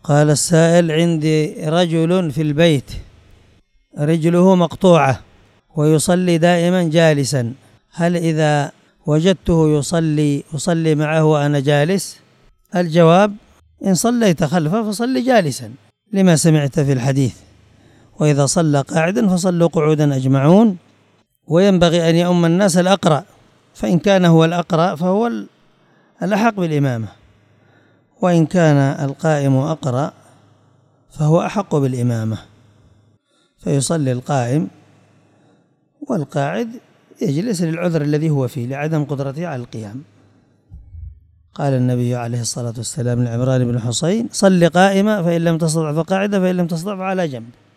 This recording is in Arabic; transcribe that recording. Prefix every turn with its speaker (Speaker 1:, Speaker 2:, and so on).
Speaker 1: قال السائل: عندي رجل في البيت رجله مقطوعة ويصلي دائما جالسا، هل إذا وجدته أصلي معه وأنا جالس؟ الجواب: إن صليت خلفه فصل جالسا، لما سمعت في الحديث: وإذا صلى قاعدا فصلوا قعودا أجمعون. وينبغي أن يؤم الناس الأقرأ، فإن كان هو الأقرأ فهو الأحق بالإمامة، وإن كان القائم أقرأ فهو أحق بالإمامة، فيصلي القائم، والقاعد يجلس للعذر الذي هو فيه لعدم قدرته على القيام. قال النبي عليه الصلاة والسلام لعمران بن حصين: صل قائما فإن لم تستطع فقاعدا فإن لم تستطع فعلى جنب.